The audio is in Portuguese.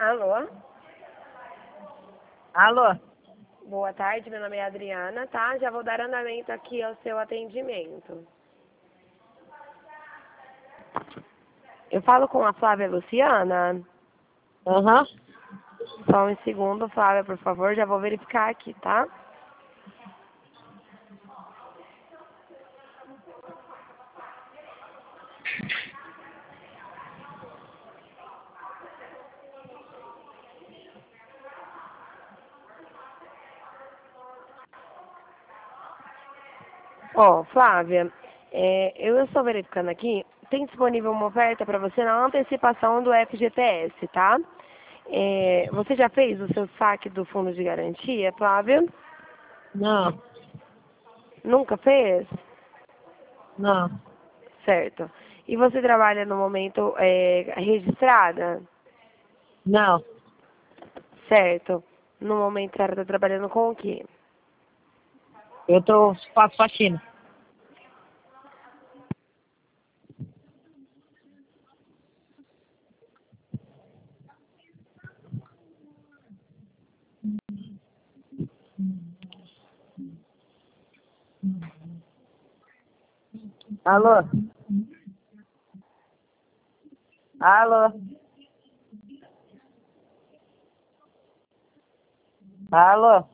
Alô? Alô? Boa tarde, meu nome é Adriana, tá? Já vou dar andamento aqui ao seu atendimento. Eu falo com a Flávia Luciana? Aham. Só um segundo, Flávia, por favor, já vou verificar aqui, tá? Ó, Flávia, eu estou verificando aqui, tem disponível uma oferta para você na antecipação do FGTS, tá? Você já fez o seu saque do fundo de garantia, Flávia? Não, Nunca fez? não. Certo. E você trabalha no momento registrada? Não. Certo. No momento ela está trabalhando com o quê? Faço faxina. Alô? Alô? Alô?